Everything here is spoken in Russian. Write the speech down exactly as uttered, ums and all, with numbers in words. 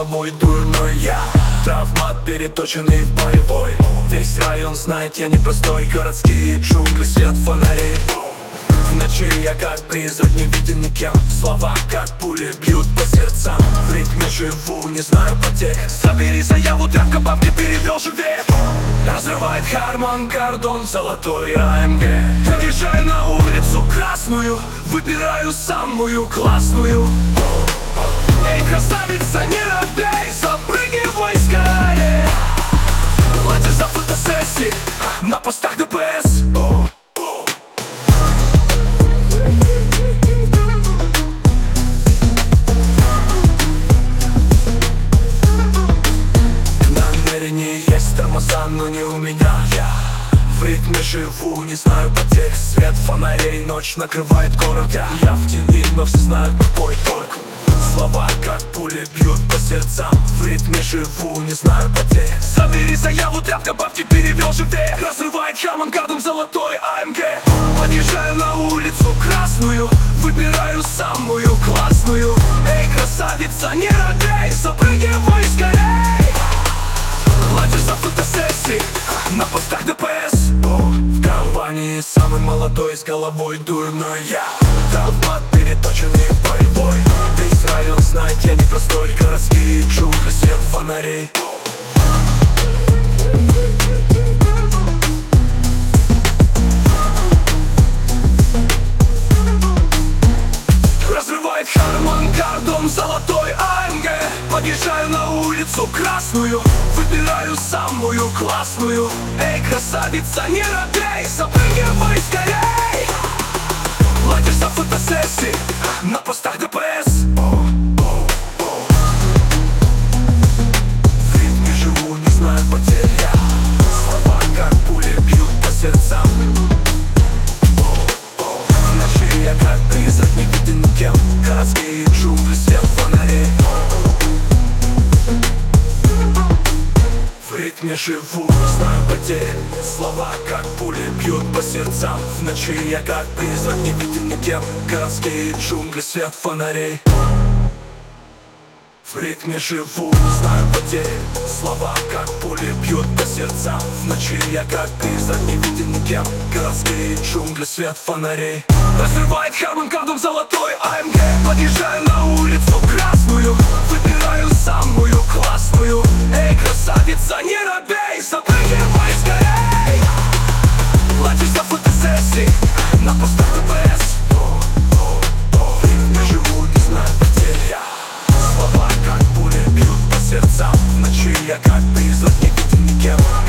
головой дурной я. Травмат, переточенный в боевой. Весь район знает, я непростой. Городские джунгли, свет фонарей. В ночи я как призрак, не виден никем. Слова как пули бьют по сердцам. В ритме живу, не знаю потек. Забери заяву, тряпка бабки перевел живее. Разрывает Харман Кардон, золотой АМГ. Выезжаю на улицу красную, выбираю самую классную. Эй, красавица, не робей, запрыгивай скорее. Платишь за фотосессии на постах ДПС. Есть тормоза, но не у меня. Я в ритме живу, не знаю потерь. Свет фонарей, ночь накрывает город. Я, я в тени, но все знают мой только. Слова как пули бьют по сердцам. В ритме живу, не знаю потерь. Забери заяву, тряпка бабки перевел живее. Разрывает Харман Кардон, золотой АМГ. Подъезжаю на улицу красную, выбираю самую классную. Эй, красавица, не робей, запрыгивай скорей. Платишь за фотосессии на постах ДПС. В компании самый молодой, с головой дурной я. Травмат, переточенный в боевой. Весь район знает, я непростой. Городские джунгли, свет фонарей. Разрывает Харман Кардон, золотой АМГ. Подъезжаю на улицу красную, выбираю самую классную. Эй, красавица, не робей, запрыгивай скорей. Платишь за фотосессии на постах ДПС. В ритме живу, не знаю потерь. Слова как пули бьют по сердцам. В ночи я как призрак, не виден никем. Городские джунгли, свет фонарей. В ритме живу, не знаю потерь. Слова как пули бьют по сердцам. В ночи я как призрак, не виден никем. Городские джунгли, свет фонарей. В ритме живу, не знаю потерь. Слова как пули бьют по сердцам. В ночи я как призрак, не виден никем. Городские джунгли, свет фонарей. Разрывает Харман Кардон, золотой АМГ. Подъезжаю на улицу красную, выбираю самую классную. Эй, красавица, не робей, запрыгивай скорей. Платишь за фотосессии на постах ДПС. В ритме живу, не знаю потерь. Слова как пули бьют по сердцам. В ночи я как призрак, не виден никем.